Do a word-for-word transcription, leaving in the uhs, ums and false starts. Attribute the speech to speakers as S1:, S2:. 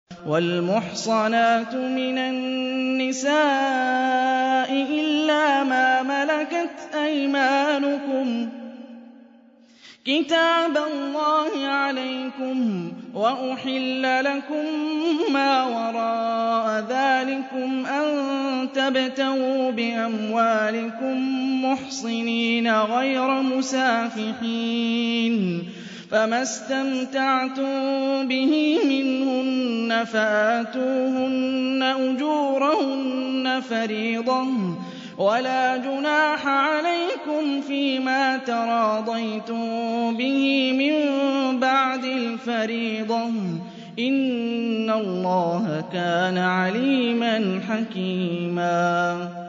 S1: وَالْمُحْصَنَاتُ مِنَ النِّسَاءِ إِلَّا مَا مَلَكَتْ أَيْمَانُكُمْ ۖ كِتَابَ اللَّهِ عَلَيْكُمْ ۚ وَأُحِلَّ لَكُم مَّا وَرَاءَ ذَٰلِكُمْ أَن تَبْتَغُوا بِأَمْوَالِكُم مُّحْصِنِينَ غَيْرَ مُسَافِحِينَ ۚ فَمَا اسْتَمْتَعْتُم بِهِ مِنْهُنَّ فَآتُوهُنَّ أُجُورَهُنَّ فَرِيضَةً ۚ وَلَا جُنَاحَ عَلَيْكُمْ فِيمَا تَرَاضَيْتُم بِهِ مِن بَعْدِ الْفَرِيضَةِ ۚ إِنَّ اللَّهَ كَانَ عَلِيمًا حَكِيمًا.